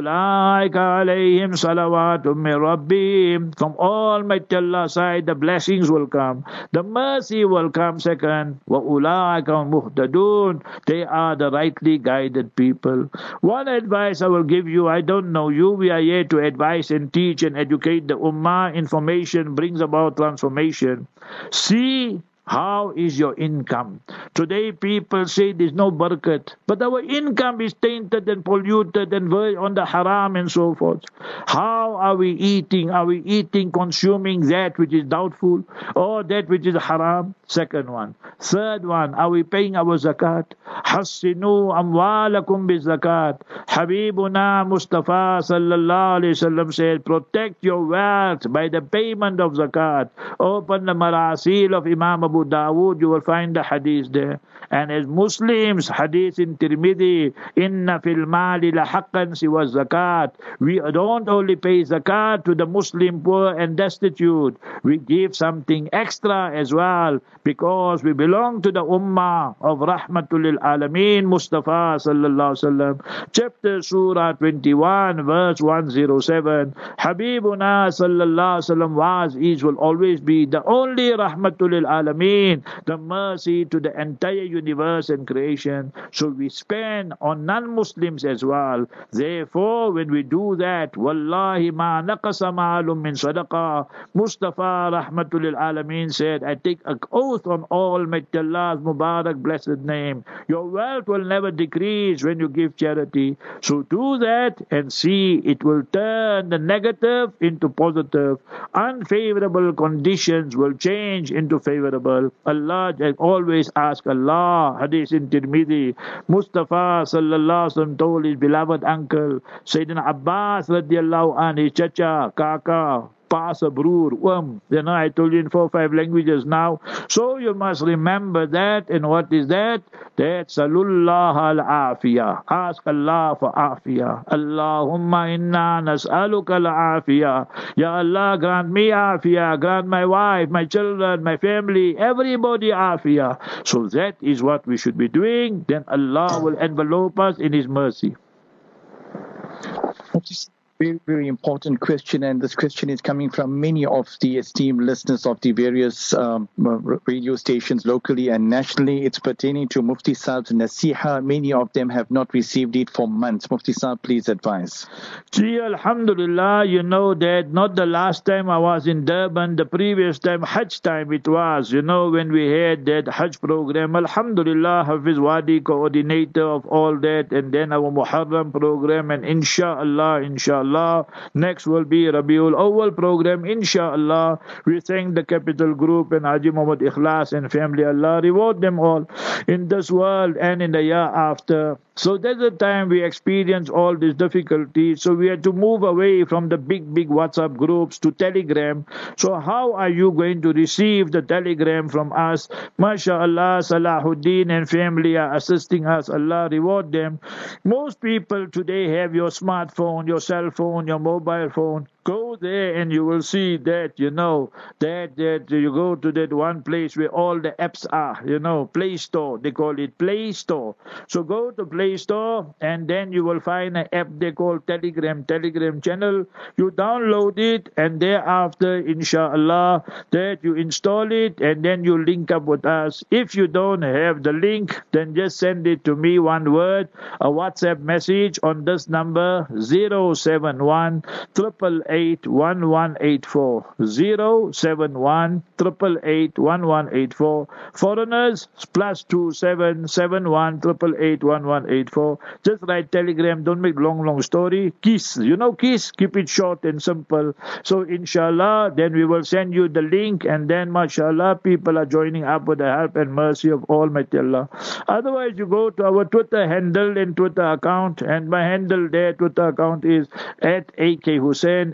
Ulaika alayhim salawatum min rabbihim. From Almighty Allah's side, the blessings will come. The mercy will come second. Wa ulaika muhtadun. They are the rightly guided people. One advice I will give you, I don't know you, we are here to advise and teach and educate the ummah. Information brings about transformation. See how is your income. Today people say there's no barakat, but our income is tainted and polluted and on the haram and so forth. How are we eating? Are we eating, consuming that which is doubtful or that which is haram? Second one. Third one, are we paying our zakat? Hassinu amwalakum bi zakat. Habibuna Mustafa sallallahu alayhi wasallam said, protect your wealth by the payment of zakat. Open the marasil of Imam Abu Dawood, you will find the hadith there. And as Muslims, hadith in Tirmidhi, inna fil mali la haqqan siwa zakat. We don't only pay zakat to the Muslim poor and destitute. We give something extra as well, because we belong to the ummah of Rahmatul lil Alameen Mustafa sallallahu alaihi wasallam. Chapter Surah 21, verse 107. Habibuna sallallahu alaihi wasallam is, will always be the only Rahmatul lil Alameen, the mercy to the entire universe and creation. So we spend on non-Muslims as well. Therefore, when we do that, Wallahi ma naqasa ma'alum min sadaqah. Mustafa Rahmatul lil Alameen said, I take an oath on Almighty Allah's Mubarak blessed name, your wealth will never decrease when you give charity. So do that and see it will turn the negative into positive. Unfavorable conditions will change into favorable. Allah always ask Allah. Hadith in Tirmidhi. Mustafa sallallahu alaihi wasallam told his beloved uncle Sayyidina Abbas radiallahu anhu, his chacha, kaka, Pasa, broer, I told you in 4 or 5 languages now. So you must remember that. And what is that? That's Salullah al-afiyah. Ask Allah for afiyah. Allahumma inna nas'aluka al-afiyah. Ya Allah, grant me afiyah. Grant my wife, my children, my family, everybody afiyah. So that is what we should be doing. Then Allah will envelope us in His mercy. Very, very important question, and this question is coming from many of the esteemed listeners of the various radio stations locally and nationally. It's pertaining to Mufti Saab's Nasiha. Many of them have not received it for months. Mufti Saab, please advise. Gee, Alhamdulillah, you know that not the last time I was in Durban, the previous time, Hajj time it was, you know, when we had that Hajj program. Alhamdulillah, Hafiz Wadi, coordinator of all that, and then our Muharram program, and inshallah, next will be Rabiul Awwal program, inshallah. We thank the Capital Group and Haji Muhammad Ikhlas and family. Allah reward them all in this world and in the year after. So that's the time we experience all these difficulties. So we had to move away from the big WhatsApp groups to Telegram. So how are you going to receive the Telegram from us? MashaAllah, Salahuddin and family are assisting us. Allah reward them. Most people today have your smartphone, your cell phone, your mobile phone. Go there and you will see that, you know, that you go to that one place where all the apps are, you know, Play Store. They call it Play Store. So go to Play Store and then you will find an app they call Telegram channel. You download it and thereafter, inshallah, that you install it and then you link up with us. If you don't have the link, then just send it to me, one word, a WhatsApp message on this number, 071 888 1184 071 888 1184. Foreigners, +27 71 888 1184. Just write Telegram, don't make long story. Kiss, you know Kiss, keep it short and simple. So inshallah, then we will send you the link, and then mashallah, people are joining up with the help and mercy of Almighty Allah. Otherwise, you go to our Twitter handle and Twitter account, and my handle there, Twitter account is @AK Hussein,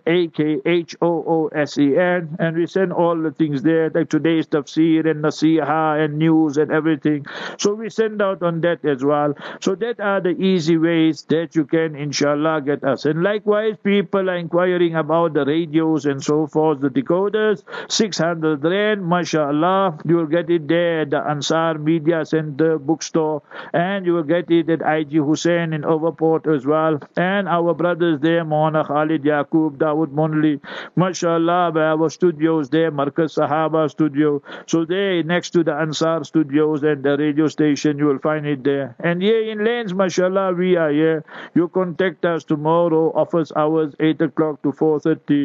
AKHOOSEN, and we send all the things there, like today's tafsir and nasiha and news and everything. So we send out on that as well. So that are the easy ways that you can inshallah get us. And likewise, people are inquiring about the radios and so forth, the decoders, 600 rand, mashallah. You will get it there at the Ansar Media Center bookstore, and you will get it at IG Hussein in Overport as well. And our brothers there, Maulana Khalid Yaqub, Dawood Monli, mashallah, by our studios there, Markaz Sahaba studio. So there, next to the Ansar studios and the radio station, you will find it there. And here in Lanes, mashallah, we are here. You contact us tomorrow, office hours 8 o'clock to 4:30,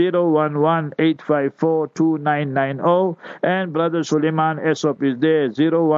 011-854-2990. And Brother Suleiman Esop is there,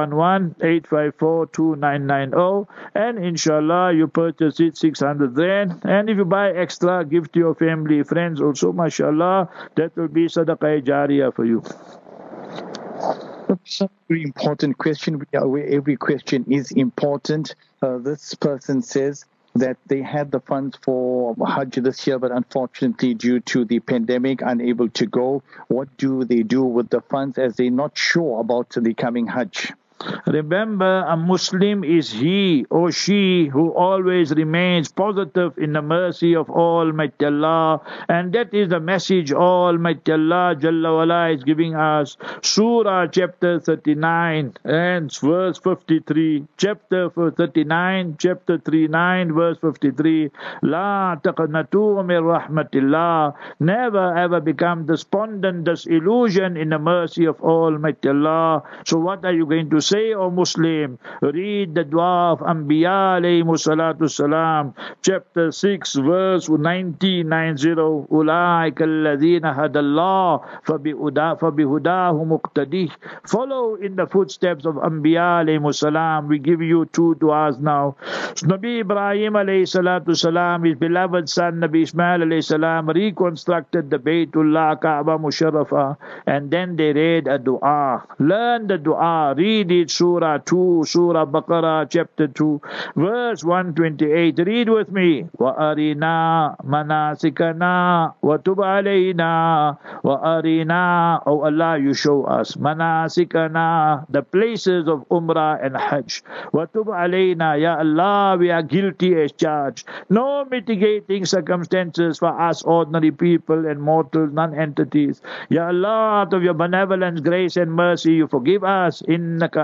011-854-2990. And inshallah, you purchase it 600 rand. And if you buy extra, give to your family, friends also, mashallah, that will be sadaqah jariyah for you. That's a very important question. We are aware every question is important. This person says that they had the funds for Hajj this year, but unfortunately, due to the pandemic, unable to go. What do they do with the funds as they're not sure about the coming Hajj? Remember, a Muslim is he or she who always remains positive in the mercy of Almighty Allah, and that is the message Almighty Allah Jalla wala is giving us. Surah chapter 39 and verse 53. Chapter 39, chapter 39, verse 53. La taqnatu min rahmatillah. Never ever become despondent, disillusioned in the mercy of Almighty Allah. So what are you going to say, O Muslim? Read the dua of Anbiya alayhimu salatu salam, chapter 6, verse 90. Ulaika alladhina hadallah fabihudahu muqtadih. Follow in the footsteps of Anbiya alayhimu salam. We give you two duas now. Nabi Ibrahim alayhi salatu salam, his beloved son Nabi Ismail alayhi salam, reconstructed the Baytullah Kaaba Musharrafa, and then they read a dua. Learn the dua, read it. Surah 2, Surah Baqarah, chapter 2, verse 128. Read with me. Wa arina manasikana wa tub alayna wa arina. Oh Allah, you show us manasikana, the places of Umrah and Hajj. Wa tub alayna, Ya Allah, we are guilty as charged. No mitigating circumstances for us ordinary people and mortals, non-entities. Ya Allah, out of your benevolence, grace and mercy, you forgive us. Innaka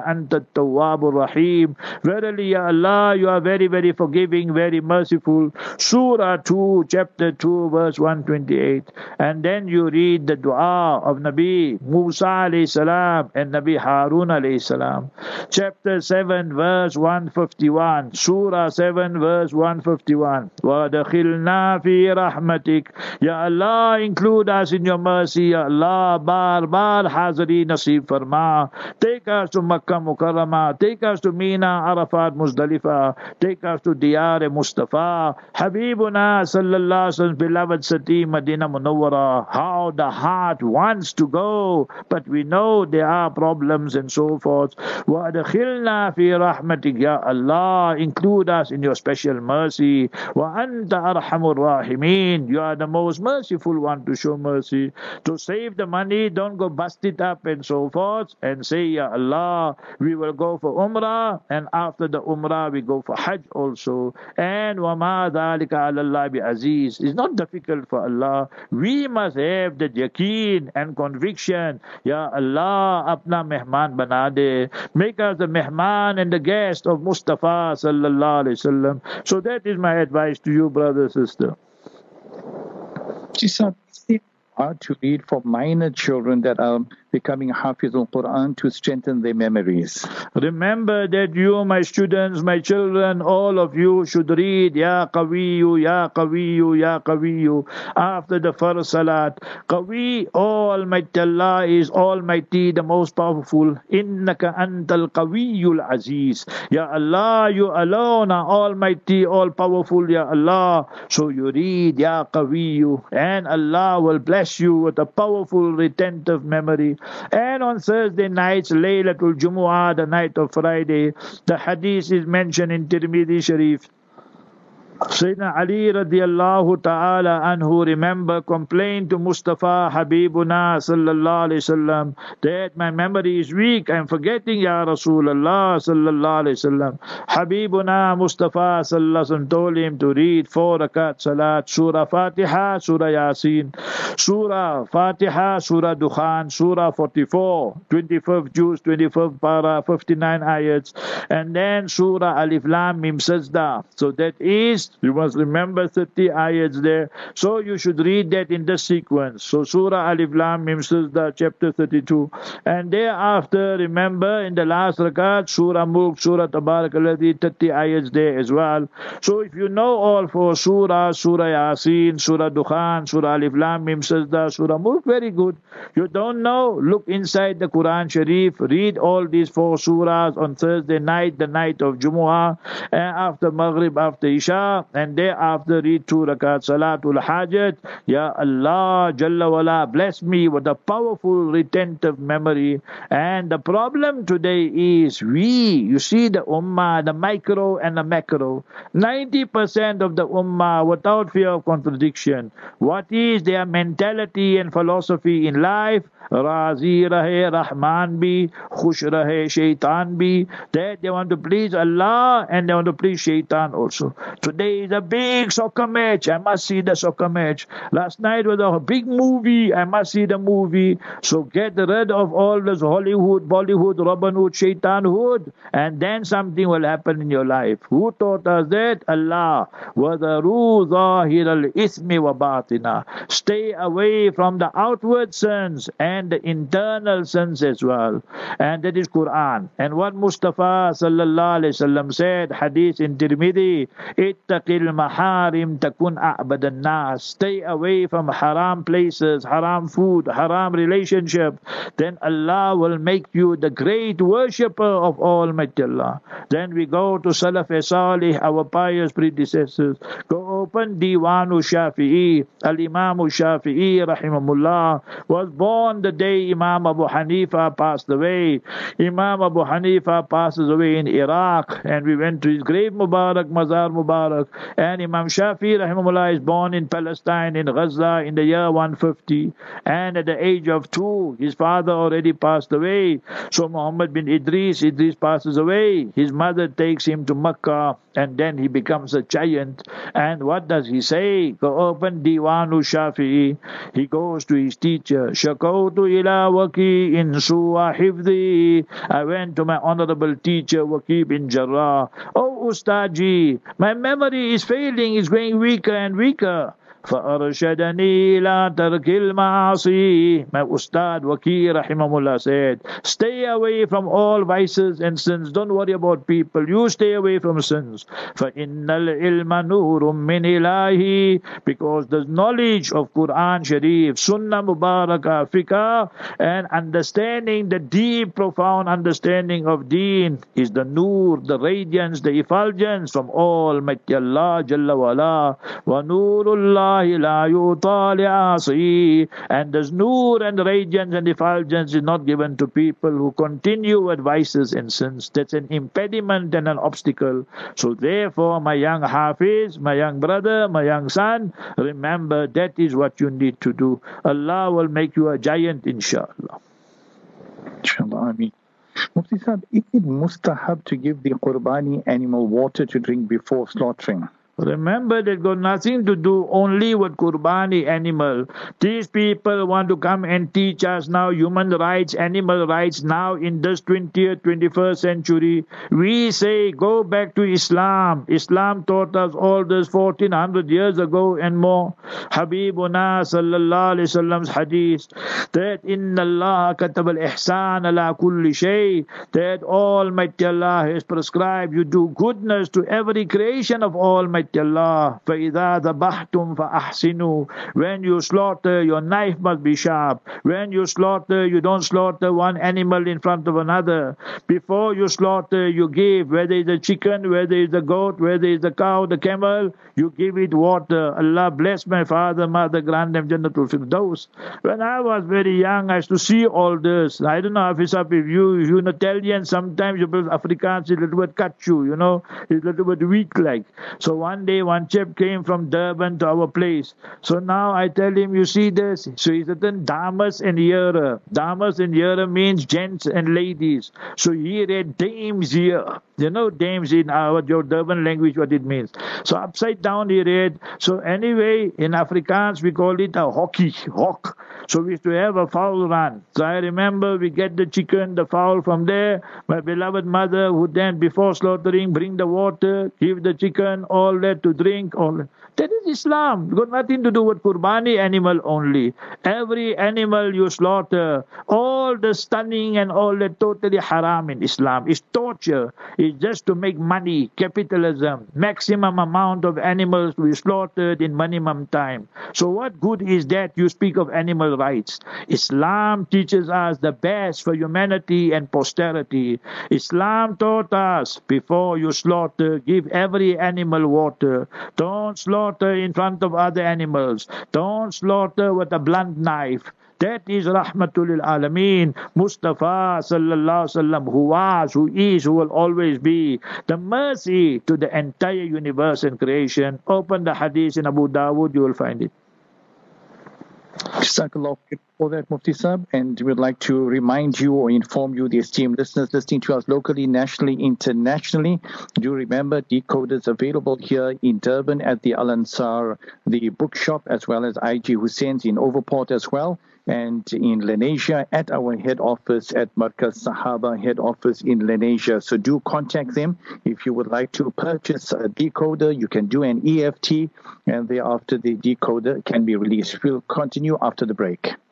anta at-tawwabur rahim. Verily, Ya Allah, you are very, very forgiving, very merciful. Surah 2, chapter 2, verse 128. And then you read the dua of Nabi Musa alayhi salam and Nabi Harun alayhi salam. Chapter 7, verse 151. Surah 7, verse 151. وَدَخِلْنَا فِي رَحْمَتِكَ. Ya Allah, include us in your mercy. Ya Allah, bar hazari nasib farma. Take us to Makkah Mukarramah. Take us to Mina, Arafat, Muzdalifah. Take us to Diyar Mustafa. Habibuna sallallahu alaihi wasallam, beloved city, Medina Munawwara. How the heart wants to go, but we know there are problems and so forth. وَأَدْخِلْنَا فِي رَحْمَتِكَ. Ya Allah, include us in your special mercy. وَأَنْتَ أَرْحَمُ الرَّاحِمِينَ. You are the most merciful one to show mercy. To save the money, don't go bust it up and so forth and say, Ya Allah, we will go for Umrah, and after the Umrah we go for Hajj also. And وَمَا ذَلِكَ عَلَى اللَّهِ بِعَزِيزٍ. It's not difficult for Allah. We must have the yaqeen and conviction. Ya Allah, apna mehman bana de. Make us the mehman and the guest of Mustafa sallallahu alaihi wasallam. So that is my advice to you, brother, sister. How to read for minor children that are becoming Hafiz al-Quran to strengthen their memories. Remember that you, my students, my children, all of you should read Ya Qawiyu, Ya Qawiyu, Ya Qawiyu after the first salat. Qawi, Almighty Allah is Almighty, the most powerful. Innaka antal Qawiyul Aziz. Ya Allah, you alone are Almighty, all powerful, Ya Allah. So you read Ya Qawiyu, and Allah will bless you with a powerful retentive memory. And on Thursday nights, Laylatul Jumu'ah, the night of Friday, the hadith is mentioned in Tirmidhi Sharif. Sayyidina Ali radiallahu ta'ala anhu, remember, complained to Mustafa Habibuna sallallahu alayhi wasallam that my memory is weak, I'm forgetting Ya Rasulullah sallallahu alayhi wasallam. Habibuna Mustafa sallallahu alayhi wasallam told him to read 4 rakat salat, Surah Fatiha, Surah Yasin, Surah Fatiha, Surah Dukhan, Surah 44, 25th Juz, 25th para, 59 ayats, and then Surah Alif Lam Mim Sajda. So that is, you must remember 30 ayats there. So you should read that in the sequence. So Surah Alif Lam Mim Sajda, chapter 32. And thereafter, remember in the last rakat, Surah Mulk, Surah Tabarakalladhi, 30 ayats there as well. So if you know all 4 Surah, Surah Yasin, Surah Dukhan, Surah Alif Lam Mim Sajda, Surah Mulk, very good. You don't know, look inside the Quran Sharif, read all these 4 surahs on Thursday night, the night of Jumu'ah, and after Maghrib, after Isha, and thereafter read 2 rakat Salatul Hajat. Ya Allah Jalla wala, bless me with a powerful retentive memory. And the problem today is you see the ummah, the micro and the macro. 90% of the ummah, without fear of contradiction, what is their mentality and philosophy in life? Razi rahe Rahman bhi, khush rahe Shaitan bhi. That they want to please Allah and they want to please Shaitan also. Today is a big soccer match. I must see the soccer match. Last night was a big movie. I must see the movie. So get rid of all this Hollywood, Bollywood, Robin Hood, Shaitanhood, and then something will happen in your life. Who taught us that? Allah. وَذَرُوا ظَاهِرَ الْإِثْمِ وَبَاطِنَا. Stay away from the outward sins and the internal sins as well. And that is Quran. And what Mustafa sallallahu alayhi wasallam said, hadith in Tirmidhi, ittaqil maharim takun a'badan nas. Stay away from haram places, haram food, haram relationship. Then Allah will make you the great worshipper of Almighty Allah. Then we go to Salaf Salih, our pious predecessors. Go open Diwanu Shafi'i. Al-Imam Shafi'i rahimahullah was born the day Imam Abu Hanifa passed away. Imam Abu Hanifa passes away in Iraq, and we went to his grave Mubarak, Mazar Mubarak. And Imam Shafi rahimahullah is born in Palestine, in Gaza, in the year 150. And at the age of 2, his father already passed away. So Muhammad bin Idris passes away. His mother takes him to Makkah, and then he becomes a giant. And what what does he say? Go open Diwanu Shafi'i. He goes to his teacher. Shakawtu ila Waki in Suwa Hifdi. I went to my honorable teacher, Waki bin Jarrah. Oh, Ustaji, my memory is failing, it's going weaker and weaker. فَأَرْشَدَنِي لَا تَرْكِ الْمَعَاصِي. My Ustad Waki Rahimahullah said, stay away from all vices and sins. Don't worry about people. You stay away from sins. فَإِنَّ الْعِلْمَ نُورٌ مِّنْ إِلَهِ. Because the knowledge of Quran Sharif, Sunnah Mubarakah, Fiqh, and understanding the deep, profound understanding of Deen is the nur, the radiance, the effulgence from Almighty Allah Jalla wa'ala. Wa nurullah la yuta li'asi. And there's nur and radiance and effulgence is not given to people who continue with vices and sins. That's an impediment and an obstacle. So therefore, my young Hafiz, my young brother, my young son, remember that is what you need to do. Allah will make you a giant, inshallah. Inshallah, Ameen. Mufti Sahib, is it mustahab to give the Qurbani animal water to drink before slaughtering? Remember, that got nothing to do only with Qurbani animal. These people want to come and teach us now human rights, animal rights now in this 20th, 21st century. We say go back to Islam. Islam taught us all this 1400 years ago and more. Habibuna sallallahu alayhi wasallam's hadith that inna Allah katab al-ihsan ala kulli shay, that Almighty Allah has prescribed you do goodness to every creation of Almighty Allah. فَإِذَا ذَبَحْتُمْ فَأَحْسِنُوا. When you slaughter, your knife must be sharp. When you slaughter, you don't slaughter one animal in front of another. Before you slaughter, you give, whether it's a chicken, whether it's a goat, whether it's a cow, the camel, you give it water. Allah bless my father, mother, grant them Jannatul Firdaus. When I was very young, I used to see all this. I don't know if it's up with you. If you're Italian, sometimes you Afrikaans is a little bit kachu, it's a little bit weak like. So one day, one chap came from Durban to our place. So now I tell him, you see this? So he's written Damas and Yera. Damas and Yera means gents and ladies. So he read dames here. Dames in our Durban language, what it means. So upside down he read. So anyway, in Afrikaans we call it a hok. So we used to have a fowl run. So I remember we get the chicken, the fowl from there. My beloved mother would then, before slaughtering, bring the water, give the chicken, all that to drink. All that is Islam. It's got nothing to do with Qurbani animal only. Every animal you slaughter, all the stunning and all that, totally haram in Islam. It's torture. It's just to make money, capitalism. Maximum amount of animals to be slaughtered in minimum time. So what good is that you speak of animal rights? Islam teaches us the best for humanity and posterity. Islam taught us, before you slaughter, give every animal water. Don't slaughter in front of other animals. Don't slaughter with a blunt knife. That is Rahmatul lil Alameen, Mustafa sallallahu alaihi wasallam, who was, who is, who will always be the mercy to the entire universe and creation. Open the hadith in Abu Dawood, you will find it. Jazakallah for that, Mufti Sahib, and we'd like to remind you or inform you, the esteemed listeners listening to us locally, nationally, internationally. Do remember, Decoders available here in Durban at the Al Ansar, the bookshop, as well as IG Hussein's in Overport as well, and in Lenasia at our head office at Markaz Sahaba head office in Lenasia. So do contact them if you would like to purchase a decoder. You can do an EFT, and thereafter the decoder can be released. We'll continue after the break.